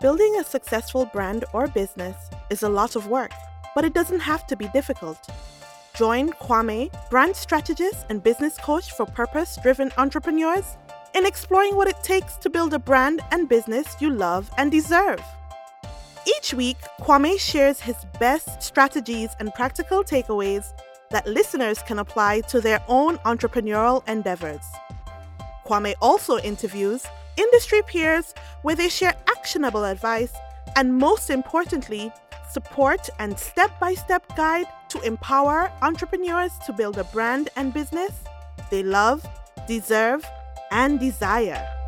Building a successful brand or business is a lot of work, but it doesn't have to be difficult. Join Kwame, brand strategist and business coach for purpose-driven entrepreneurs, in exploring what it takes to build a brand and business you love and deserve. Each week, Kwame shares his best strategies and practical takeaways that listeners can apply to their own entrepreneurial endeavors. Kwame also interviews industry peers where they share actionable advice and, most importantly, support and step-by-step guide to empower entrepreneurs to build a brand and business they love, deserve, and desire.